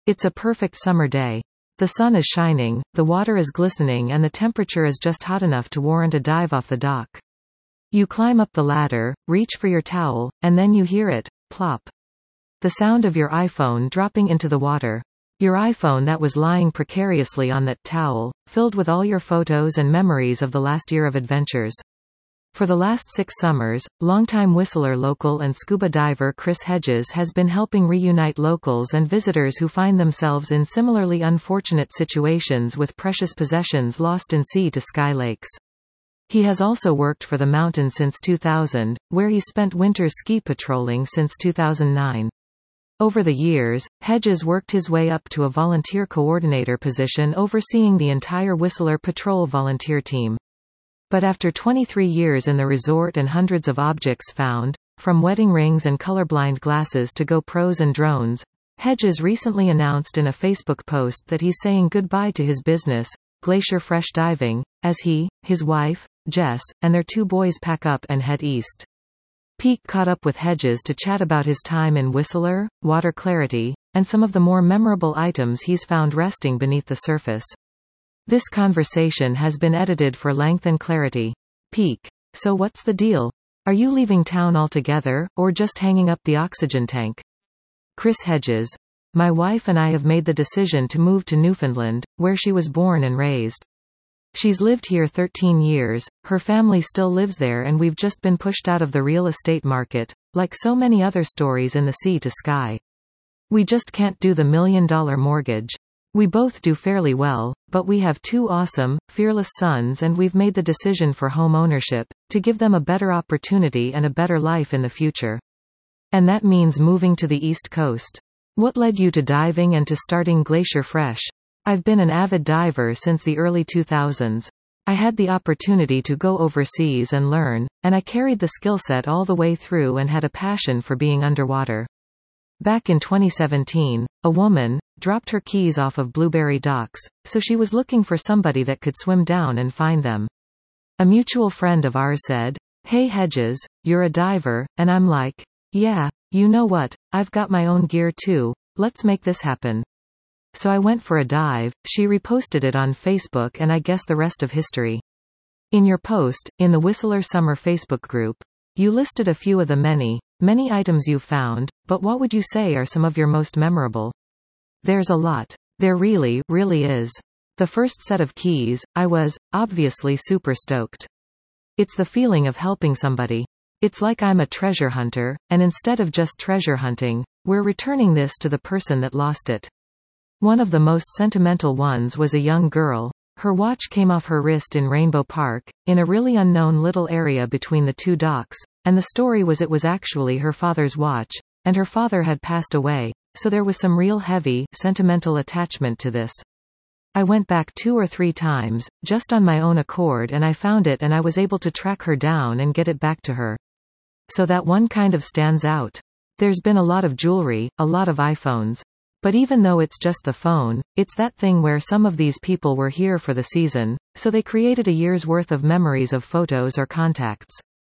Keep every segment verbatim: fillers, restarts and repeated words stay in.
It's a perfect summer day. The sun is shining, the water is glistening and the temperature is just hot enough to warrant a dive off the dock. You climb up the ladder, reach for your towel, and then you hear it, plop. The sound of your iPhone dropping into the water. Your iPhone that was lying precariously on that towel, filled with all your photos and memories of the last year of adventures. For the last six summers, longtime Whistler local and scuba diver Chris Hedges has been helping reunite locals and visitors who find themselves in similarly unfortunate situations with precious possessions lost in sea-to-sky lakes. He has also worked for the mountain since two thousand, where he spent winters ski patrolling since two thousand nine. Over the years, Hedges worked his way up to a volunteer coordinator position overseeing the entire Whistler Patrol volunteer team. But after twenty-three years in the resort and hundreds of objects found, from wedding rings and colorblind glasses to GoPros and drones, Hedges recently announced in a Facebook post that he's saying goodbye to his business, Glacier Fresh Diving, as he, his wife, Jess, and their two boys pack up and head east. Peak caught up with Hedges to chat about his time in Whistler, water clarity, and some of the more memorable items he's found resting beneath the surface. This conversation has been edited for length and clarity. Peak: so what's the deal? Are you leaving town altogether, or just hanging up the oxygen tank? Chris Hedges: my wife and I have made the decision to move to Newfoundland, where she was born and raised. She's lived here thirteen years, her family still lives there, and we've just been pushed out of the real estate market, like so many other stories in the sea to sky. We just can't do the million dollar mortgage. We both do fairly well, but we have two awesome, fearless sons, and we've made the decision for home ownership, to give them a better opportunity and a better life in the future. And that means moving to the East Coast. What led you to diving and to starting Glacier Fresh? I've been an avid diver since the early two thousands. I had the opportunity to go overseas and learn, and I carried the skill set all the way through and had a passion for being underwater. Back in twenty seventeen, a woman dropped her keys off of Blueberry Docks, so she was looking for somebody that could swim down and find them. A mutual friend of ours said, "Hey Hedges, you're a diver," and I'm like, "Yeah, you know what, I've got my own gear too, let's make this happen." So I went for a dive. She reposted it on Facebook, and I guess the rest of history. In your post, in the Whistler Summer Facebook group, you listed a few of the many, many items you've found, but what would you say are some of your most memorable? There's a lot. There really, really is. The first set of keys, I was, obviously super stoked. It's the feeling of helping somebody. It's like I'm a treasure hunter, and instead of just treasure hunting, we're returning this to the person that lost it. One of the most sentimental ones was a young girl. Her watch came off her wrist in Rainbow Park, in a really unknown little area between the two docks, and the story was it was actually her father's watch, and her father had passed away, so there was some real heavy, sentimental attachment to this. I went back two or three times, just on my own accord, and I found it, and I was able to track her down and get it back to her. So that one kind of stands out. There's been a lot of jewelry, a lot of iPhones. But even though it's just the phone, it's that thing where some of these people were here for the season, so they created a year's worth of memories of photos or contacts.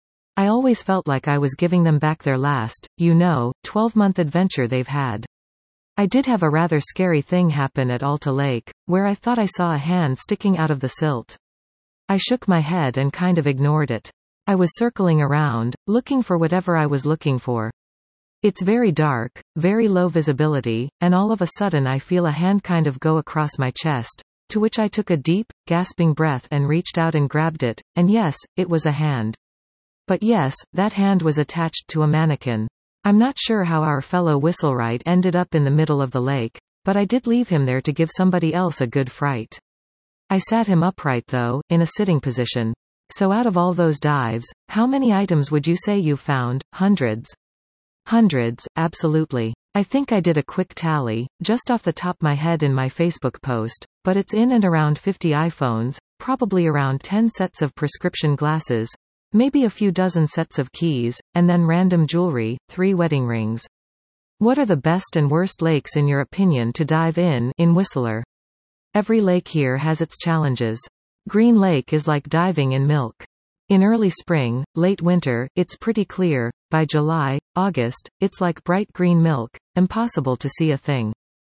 I always felt like I was giving them back their last, you know, twelve-month adventure they've had. I did have a rather scary thing happen at Alta Lake, where I thought I saw a hand sticking out of the silt. I shook my head and kind of ignored it. I was circling around, looking for whatever I was looking for. It's very dark, very low visibility, and all of a sudden I feel a hand kind of go across my chest, to which I took a deep, gasping breath and reached out and grabbed it, and yes, it was a hand. But yes, that hand was attached to a mannequin. I'm not sure how our fellow Whistlewright ended up in the middle of the lake, but I did leave him there to give somebody else a good fright. I sat him upright though, in a sitting position. So out of all those dives, how many items would you say you've found? Hundreds? Hundreds, absolutely. I think I did a quick tally, just off the top my head in my Facebook post, but it's in and around fifty iPhones, probably around ten sets of prescription glasses, maybe a few dozen sets of keys, and then random jewelry, three wedding rings. What are the best and worst lakes in your opinion to dive in, in Whistler? Every lake here has its challenges. Green Lake is like diving in milk. In early spring, late winter, it's pretty clear. By July, August, it's like bright green milk, impossible to see a thing.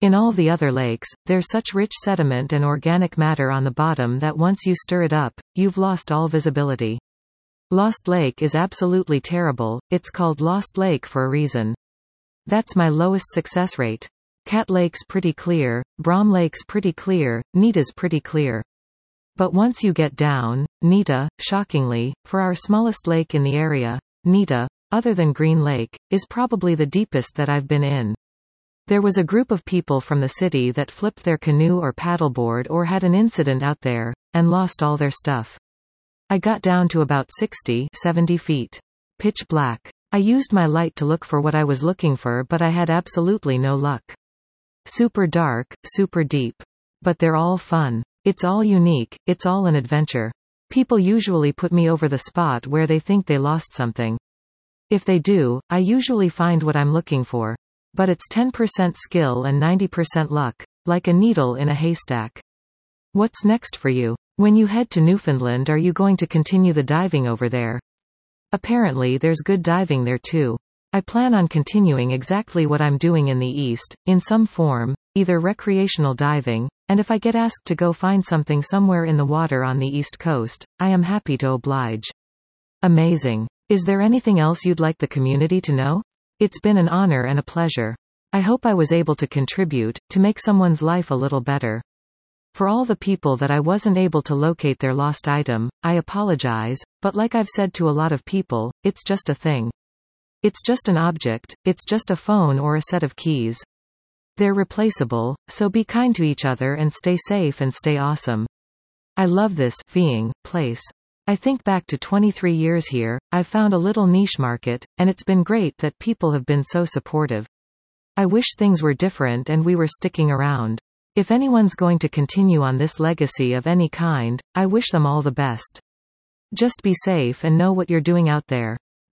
In all the other lakes, there's such rich sediment and organic matter on the bottom that once you stir it up, you've lost all visibility. Lost Lake is absolutely terrible, it's called Lost Lake for a reason. That's my lowest success rate. Cat Lake's pretty clear, Brom Lake's pretty clear, Nita's pretty clear. But once you get down, Nita, shockingly, for our smallest lake in the area, Nita, other than Green Lake, is probably the deepest that I've been in. There was a group of people from the city that flipped their canoe or paddleboard or had an incident out there, and lost all their stuff. I got down to about sixty, seventy feet. Pitch black. I used my light to look for what I was looking for, but I had absolutely no luck. Super dark, super deep. But they're all fun. It's all unique, it's all an adventure. People usually put me over the spot where they think they lost something. If they do, I usually find what I'm looking for. But it's ten percent skill and ninety percent luck, like a needle in a haystack. What's next for you? When you head to Newfoundland, are you going to continue the diving over there? Apparently there's good diving there too. I plan on continuing exactly what I'm doing in the East, in some form, either recreational diving, and if I get asked to go find something somewhere in the water on the East Coast, I am happy to oblige. Amazing. Is there anything else you'd like the community to know? It's been an honor and a pleasure. I hope I was able to contribute, to make someone's life a little better. For all the people that I wasn't able to locate their lost item, I apologize, but like I've said to a lot of people, it's just a thing. It's just an object, it's just a phone or a set of keys. They're replaceable, so be kind to each other and stay safe and stay awesome. I love this feeling place. I think back to twenty-three years here, I've found a little niche market, and it's been great that people have been so supportive. I wish things were different and we were sticking around. If anyone's going to continue on this legacy of any kind, I wish them all the best. Just be safe and know what you're doing out there.